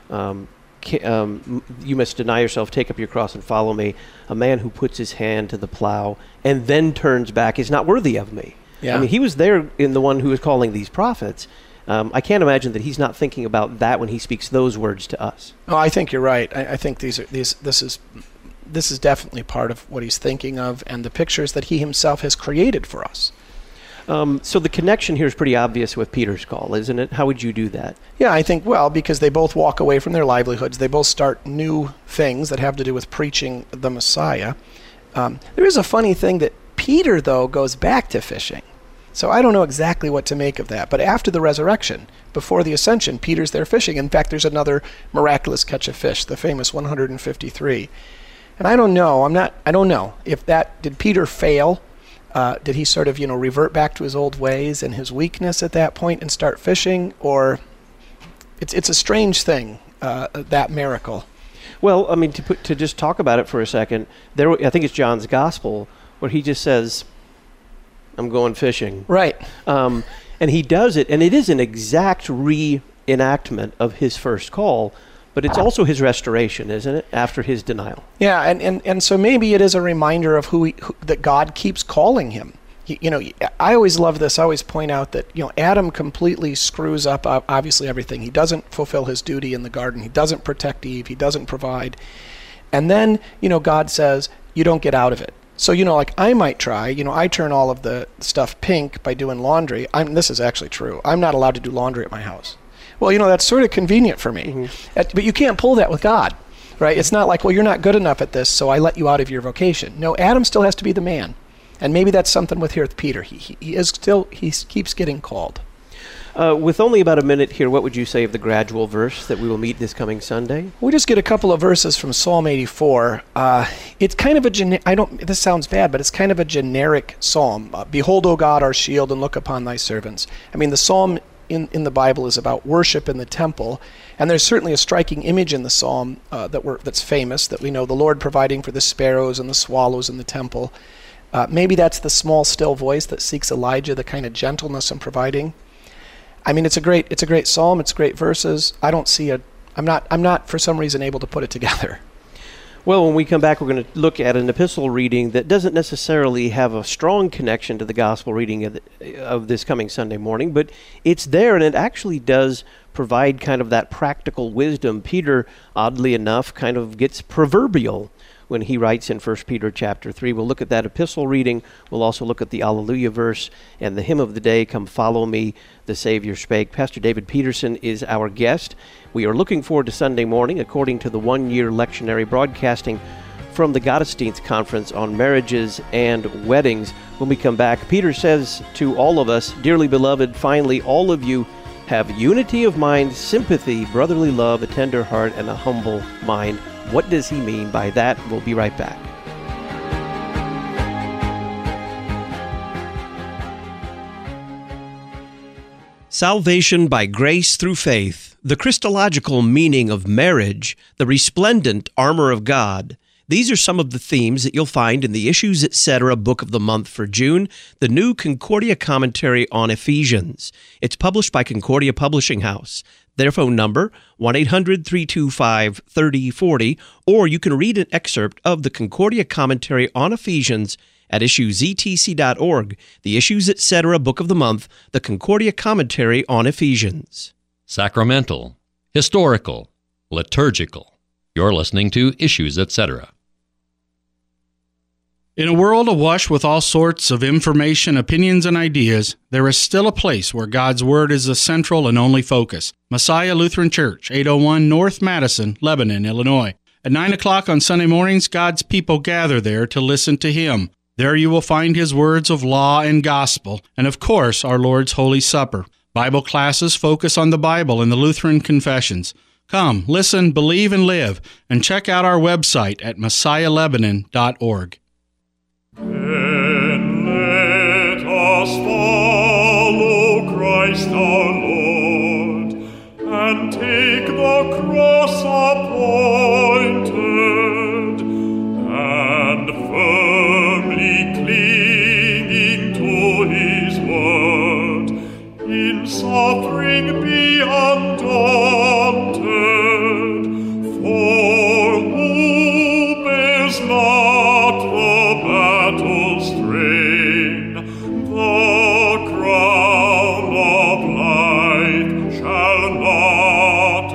you must deny yourself, take up your cross and follow me. A man who puts his hand to the plow and then turns back is not worthy of me. Yeah. I mean, he was there in the one who was calling these prophets. I can't imagine that he's not thinking about that when he speaks those words to us. Oh, I think you're right. I think this is definitely part of what he's thinking of, and the pictures that he himself has created for us. So the connection here is pretty obvious with Peter's call, isn't it? How would you do that? Yeah, I think, because they both walk away from their livelihoods. They both start new things that have to do with preaching the Messiah. There is a funny thing that Peter, though, goes back to fishing. So I don't know exactly what to make of that. But after the resurrection, before the ascension, Peter's there fishing. In fact, there's another miraculous catch of fish, the famous 153. And I don't know if did Peter fail? Did he sort of, revert back to his old ways and his weakness at that point and start fishing? Or it's a strange thing, that miracle. Well, I mean, to just talk about it for a second, I think it's John's Gospel where he just says, I'm going fishing. Right. And he does it, and it is an exact reenactment of his first call, but it's also his restoration, isn't it, after his denial? Yeah, and so maybe it is a reminder of that God keeps calling him. I always love this. I always point out that, Adam completely screws up, obviously, everything. He doesn't fulfill his duty in the garden. He doesn't protect Eve. He doesn't provide. And then, God says, you don't get out of it. So, I might try, I turn all of the stuff pink by doing laundry. This is actually true. I'm not allowed to do laundry at my house. Well, that's sort of convenient for me. Mm-hmm. But you can't pull that with God, right? It's not like, you're not good enough at this, so I let you out of your vocation. No, Adam still has to be the man. And maybe that's something with Peter. He keeps getting called. With only about a minute here, what would you say of the gradual verse that we will meet this coming Sunday? We'll just get a couple of verses from Psalm 84. It's kind of this sounds bad, but it's kind of a generic psalm. Behold, O God, our shield, and look upon thy servants. I mean, the psalm in the Bible is about worship in the temple, and there's certainly a striking image in the psalm that's famous, that we know, the Lord providing for the sparrows and the swallows in the temple. Maybe that's the small, still voice that seeks Elijah, the kind of gentleness in providing. I mean, it's a great psalm. It's great verses. I'm not for some reason able to put it together. Well, when we come back, we're going to look at an epistle reading that doesn't necessarily have a strong connection to the gospel reading of this coming Sunday morning, but it's there, and it actually does provide kind of that practical wisdom. Peter, oddly enough, kind of gets proverbial when he writes in 1 Peter chapter 3. We'll look at that epistle reading. We'll also look at the Alleluia verse and the hymn of the day, Come Follow Me, the Savior Spake. Pastor David Peterson is our guest. We are looking forward to Sunday morning, according to the one-year lectionary broadcasting from the Gottesdienst Conference on Marriages and Weddings. When we come back, Peter says to all of us, Dearly beloved, finally, all of you have unity of mind, sympathy, brotherly love, a tender heart, and a humble mind. What does he mean by that? We'll be right back. Salvation by grace through faith, the Christological meaning of marriage, the resplendent armor of God. These are some of the themes that you'll find in the Issues Etc. Book of the Month for June, the new Concordia Commentary on Ephesians. It's published by Concordia Publishing House. Their phone number, 1-800-325-3040, or you can read an excerpt of the Concordia Commentary on Ephesians at issuesetc.org, the Issues Etc. Book of the Month, the Concordia Commentary on Ephesians. Sacramental, historical, liturgical. You're listening to Issues Etc. In a world awash with all sorts of information, opinions, and ideas, there is still a place where God's Word is the central and only focus. Messiah Lutheran Church, 801 North Madison, Lebanon, Illinois. At 9 o'clock on Sunday mornings, God's people gather there to listen to Him. There you will find his words of law and gospel, and of course our Lord's Holy Supper. Bible classes focus on the Bible and the Lutheran confessions. Come, listen, believe, and live, and check out our website at messiahlebanon.org. Then let us follow Christ our Lord, and take the cross appointed, and firmly clinging to his word, in suffering be undaunted, for who bears not the battle's train, the crown of life shall not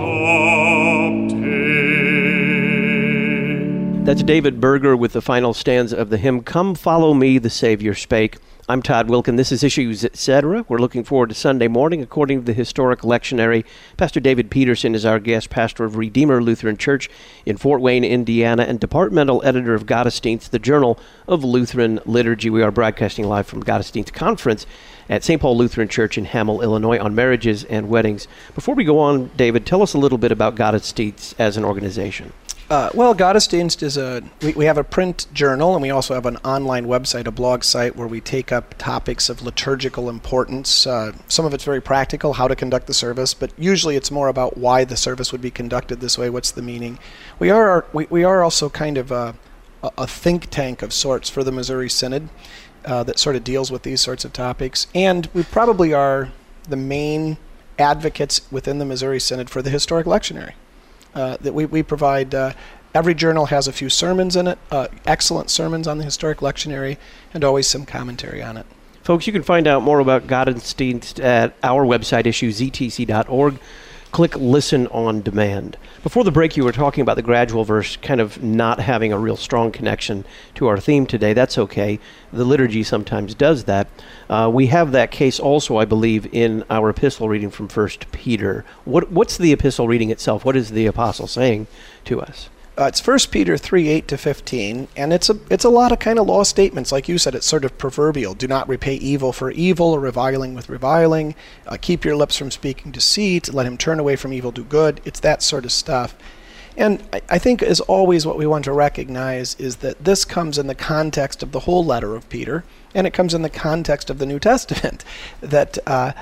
obtain. That's David Berger with the final stanza of the hymn, Come Follow Me, the Savior Spake. I'm Todd Wilkin. This is Issues, Etc. We're looking forward to Sunday morning. According to the historic lectionary, Pastor David Peterson is our guest, pastor of Redeemer Lutheran Church in Fort Wayne, Indiana, and departmental editor of Gottesdienst, the Journal of Lutheran Liturgy. We are broadcasting live from Gottesdienst Conference at St. Paul Lutheran Church in Hamel, Illinois, on marriages and weddings. Before we go on, David, tell us a little bit about Gottesdienst as an organization. Well, Gottesdienst is we have a print journal, and we also have an online website, a blog site, where we take up topics of liturgical importance. Some of it's very practical, how to conduct the service, but usually it's more about why the service would be conducted this way, what's the meaning. We are also kind of a think tank of sorts for the Missouri Synod that sort of deals with these sorts of topics, and we probably are the main advocates within the Missouri Synod for the historic lectionary. That we provide. Every journal has a few sermons in it, excellent sermons on the historic lectionary, and always some commentary on it. Folks, you can find out more about Gottesdienst at our website, issuesetc.org. Click Listen on Demand. Before the break, you were talking about the gradual verse kind of not having a real strong connection to our theme today. That's okay. The liturgy sometimes does that. We have that case also, I believe, in our epistle reading from 1 Peter. What's the epistle reading itself? What is the apostle saying to us? It's 1 Peter 3:8-15, and it's a lot of kind of law statements. Like you said, it's sort of proverbial. Do not repay evil for evil or reviling with reviling. Keep your lips from speaking deceit. Let him turn away from evil, do good. It's that sort of stuff. And I think, as always, what we want to recognize is that this comes in the context of the whole letter of Peter, and it comes in the context of the New Testament. That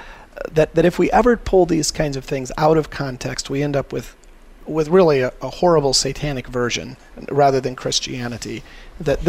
if we ever pull these kinds of things out of context, we end up with really a horrible satanic version rather than Christianity. That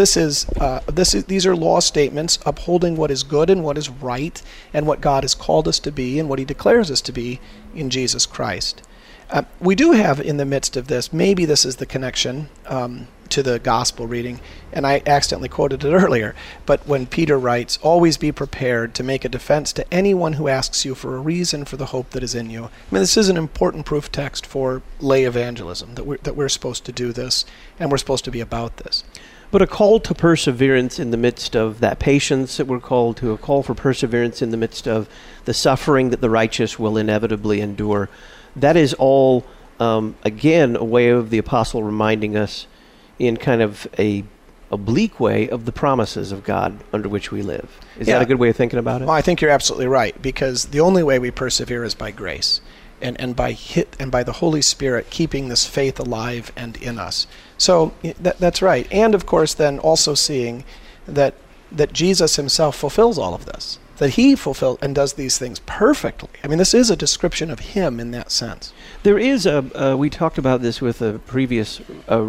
these are law statements upholding what is good and what is right and what God has called us to be and what he declares us to be in Jesus Christ. We do have in the midst of this, maybe this is the connection to the gospel reading, and I accidentally quoted it earlier, but when Peter writes, always be prepared to make a defense to anyone who asks you for a reason for the hope that is in you. I mean, this is an important proof text for lay evangelism, that we're supposed to do this, and we're supposed to be about this. But a call to perseverance in the midst of that patience that we're called to, a call for perseverance in the midst of the suffering that the righteous will inevitably endure, that is all, again, a way of the apostle reminding us in kind of a oblique way of the promises of God under which we live. Is that a good way of thinking about it? Well, I think you're absolutely right, because the only way we persevere is by grace and by the Holy Spirit keeping this faith alive and in us. So that's right. And of course then also seeing that Jesus himself fulfills all of this, that he fulfills and does these things perfectly. I mean, this is a description of him in that sense. There is we talked about this with a previous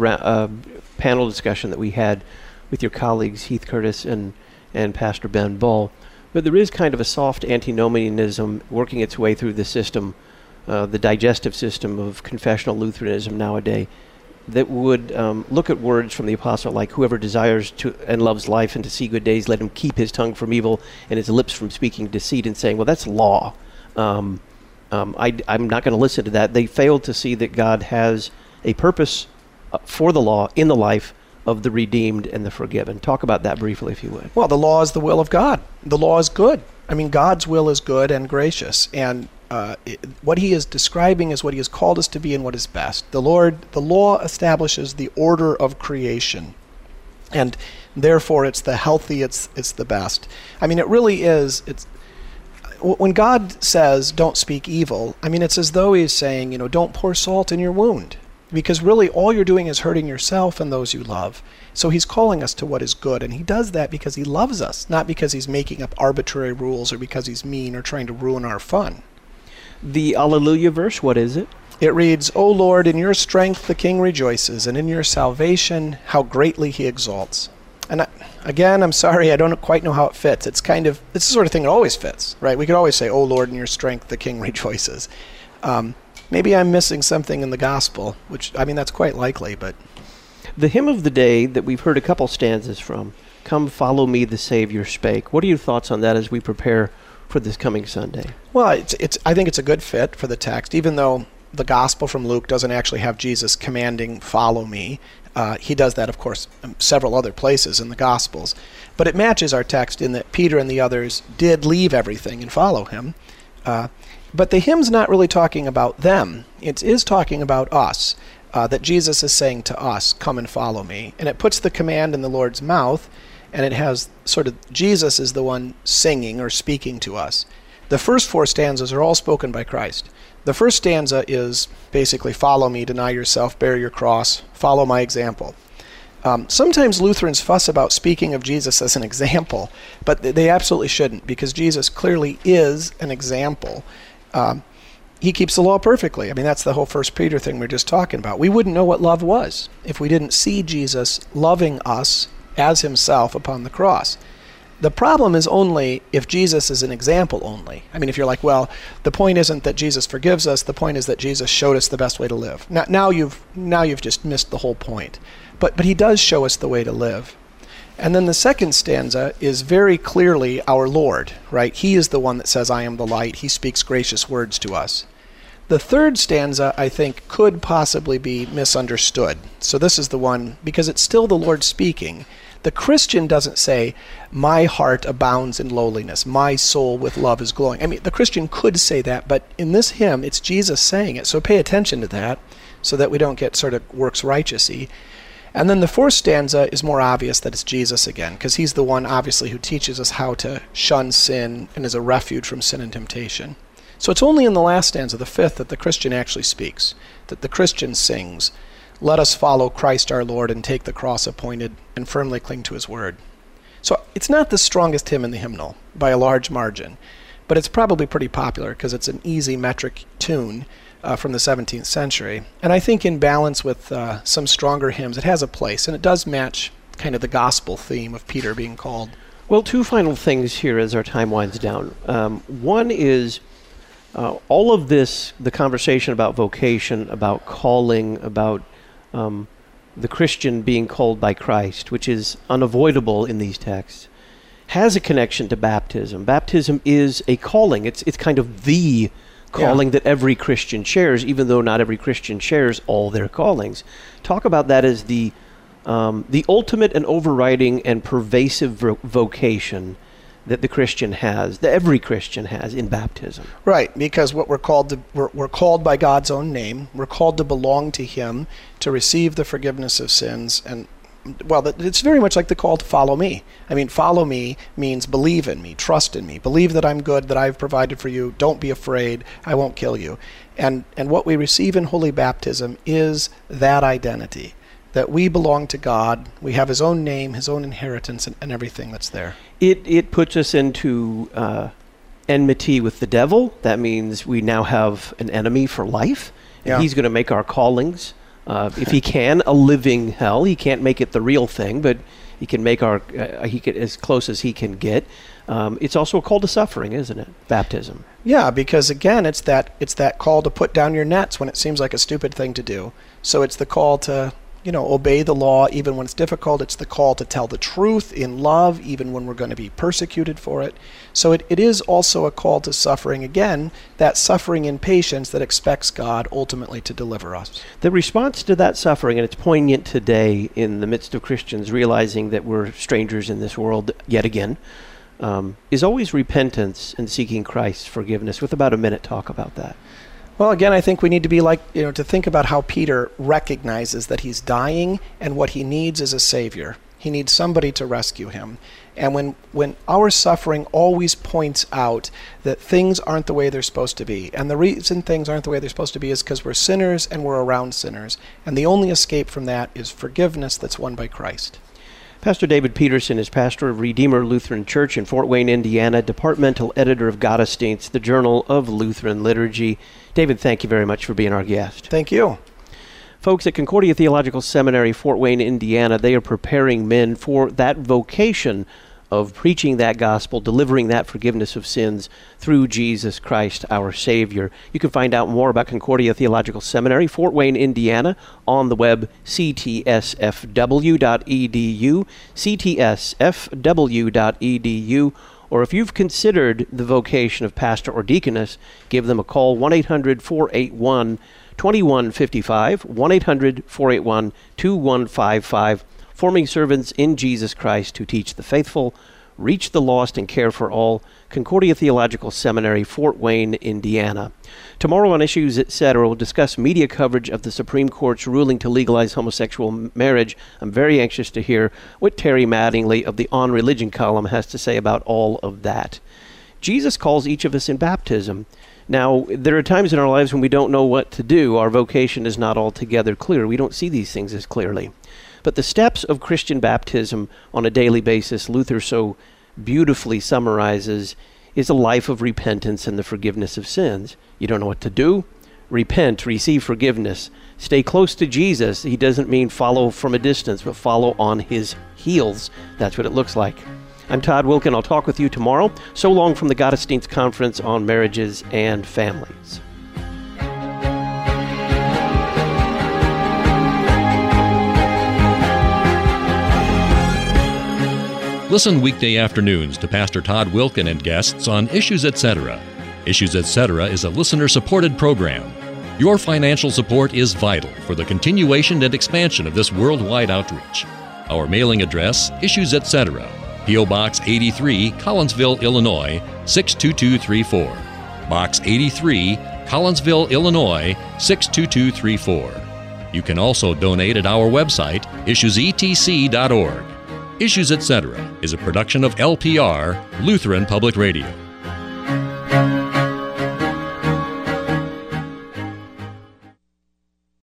panel discussion that we had with your colleagues Heath Curtis and Pastor Ben Bull, but there is kind of a soft antinomianism working its way through the system, the digestive system of confessional Lutheranism nowadays, that would look at words from the apostle like, whoever desires to and loves life and to see good days, let him keep his tongue from evil and his lips from speaking deceit, and saying, well, that's law. I'm not going to listen to that. They failed to see that God has a purpose for the law in the life of the redeemed and the forgiven. Talk about that briefly, if you would. Well, the law is the will of God. The law is good. I mean, God's will is good and gracious, and what he is describing is what he has called us to be and what is best. The law establishes the order of creation, And therefore, it's the healthy, it's the best. I mean, it really is. When God says, don't speak evil, I mean, it's as though he's saying, don't pour salt in your wound. Because really, all you're doing is hurting yourself and those you love. So he's calling us to what is good. And he does that because he loves us, not because he's making up arbitrary rules or because he's mean or trying to ruin our fun. The Alleluia verse, what is it? It reads, O Lord, in your strength the king rejoices, and in your salvation how greatly he exalts. And again, I'm sorry, I don't quite know how it fits. It's the sort of thing that always fits, right? We could always say, O Lord, in your strength the king rejoices. Maybe I'm missing something in the gospel, which, I mean, that's quite likely, but... The hymn of the day that we've heard a couple stanzas from, Come Follow Me, the Savior Spake. What are your thoughts on that as we prepare for this coming Sunday? Well, I think it's a good fit for the text, even though the gospel from Luke doesn't actually have Jesus commanding, follow me. He does that, of course, in several other places in the Gospels. But it matches our text in that Peter and the others did leave everything and follow him. But the hymn's not really talking about them. It is talking about us, that Jesus is saying to us, come and follow me. And it puts the command in the Lord's mouth, and it has sort of Jesus is the one singing or speaking to us. The first 4 stanzas are all spoken by Christ. The first stanza is basically, follow me, deny yourself, bear your cross, follow my example. Sometimes Lutherans fuss about speaking of Jesus as an example, but they absolutely shouldn't, because Jesus clearly is an example. He keeps the law perfectly. I mean, that's the whole 1 Peter thing we were just talking about. We wouldn't know what love was if we didn't see Jesus loving us as himself upon the cross. The problem is only if Jesus is an example only. I mean, if you're like, well, the point isn't that Jesus forgives us, the point is that Jesus showed us the best way to live. Now you've just missed the whole point. But he does show us the way to live. And then the second stanza is very clearly our Lord, right? He is the one that says, I am the light. He speaks gracious words to us. The third stanza, I think, could possibly be misunderstood. So this is the one, because it's still the Lord speaking. The Christian doesn't say, my heart abounds in lowliness, my soul with love is glowing. I mean, the Christian could say that, but in this hymn, it's Jesus saying it. So pay attention to that so that we don't get sort of works righteous-y. And then the fourth stanza is more obvious that it's Jesus again, because he's the one, obviously, who teaches us how to shun sin and is a refuge from sin and temptation. So it's only in the last stanza, the fifth, that the Christian actually speaks, that the Christian sings, let us follow Christ our Lord and take the cross appointed and firmly cling to his word. So it's not the strongest hymn in the hymnal by a large margin, but it's probably pretty popular because it's an easy metric tune from the 17th century. And I think in balance with some stronger hymns, it has a place, and it does match kind of the gospel theme of Peter being called. Well, 2 final things here as our time winds down. One is all of this, the conversation about vocation, about calling, about the Christian being called by Christ, which is unavoidable in these texts, has a connection to baptism. Baptism is a calling. It's kind of the calling that every Christian shares, even though not every Christian shares all their callings. Talk about that as the ultimate and overriding and pervasive vocation that the Christian has, that every Christian has in baptism. Right, because what we're called by God's own name. We're called to belong to him, to receive the forgiveness of sins, and well, it's very much like the call to follow me. I mean, follow me means believe in me, trust in me, believe that I'm good, that I've provided for you, don't be afraid, I won't kill you. And what we receive in holy baptism is that identity, that we belong to God, we have his own name, his own inheritance, and everything that's there. It puts us into enmity with the devil. That means we now have an enemy for life, and he's going to make our callings, if he can, a living hell. He can't make it the real thing, but he can make as close as he can get. It's also a call to suffering, isn't it? Baptism. Yeah, because again, it's that call to put down your nets when it seems like a stupid thing to do. So it's the call to obey the law even when it's difficult. It's the call to tell the truth in love even when we're going to be persecuted for it. So it is also a call to suffering, again, that suffering in patience that expects God ultimately to deliver us. The response to that suffering, and it's poignant today in the midst of Christians realizing that we're strangers in this world yet again, is always repentance and seeking Christ's forgiveness. With about a minute, talk about that. Well, again, I think we need to be to think about how Peter recognizes that he's dying and what he needs is a Savior. He needs somebody to rescue him. And when our suffering always points out that things aren't the way they're supposed to be, and the reason things aren't the way they're supposed to be is because we're sinners and we're around sinners, and the only escape from that is forgiveness that's won by Christ. Pastor David Peterson is pastor of Redeemer Lutheran Church in Fort Wayne, Indiana, departmental editor of Gottesdienst, the Journal of Lutheran Liturgy. David, thank you very much for being our guest. Thank you. Folks, at Concordia Theological Seminary, Fort Wayne, Indiana, they are preparing men for that vocation of preaching that gospel, delivering that forgiveness of sins through Jesus Christ, our Savior. You can find out more about Concordia Theological Seminary, Fort Wayne, Indiana, on the web, ctsfw.edu, ctsfw.edu, or if you've considered the vocation of pastor or deaconess, give them a call, 1-800-481-2155, 1-800-481-2155, forming servants in Jesus Christ who teach the faithful, reach the lost, and care for all. Concordia Theological Seminary, Fort Wayne, Indiana. Tomorrow on Issues Etc., we'll discuss media coverage of the Supreme Court's ruling to legalize homosexual marriage. I'm very anxious to hear what Terry Mattingly of the On Religion column has to say about all of that. Jesus calls each of us in baptism. Now, there are times in our lives when we don't know what to do. Our vocation is not altogether clear. We don't see these things as clearly. But the steps of Christian baptism on a daily basis, Luther so beautifully summarizes, is a life of repentance and the forgiveness of sins. You don't know what to do? Repent, receive forgiveness. Stay close to Jesus. He doesn't mean follow from a distance, but follow on his heels. That's what it looks like. I'm Todd Wilken. I'll talk with you tomorrow. So long from the Gottesdienst Conference on Marriages and Families. Listen weekday afternoons to Pastor Todd Wilken and guests on Issues Etc. Issues Etc. is a listener-supported program. Your financial support is vital for the continuation and expansion of this worldwide outreach. Our mailing address, Issues Etc., P.O. Box 83, Collinsville, Illinois, 62234. Box 83, Collinsville, Illinois, 62234. You can also donate at our website, issuesetc.org. Issues Etc. is a production of LPR, Lutheran Public Radio.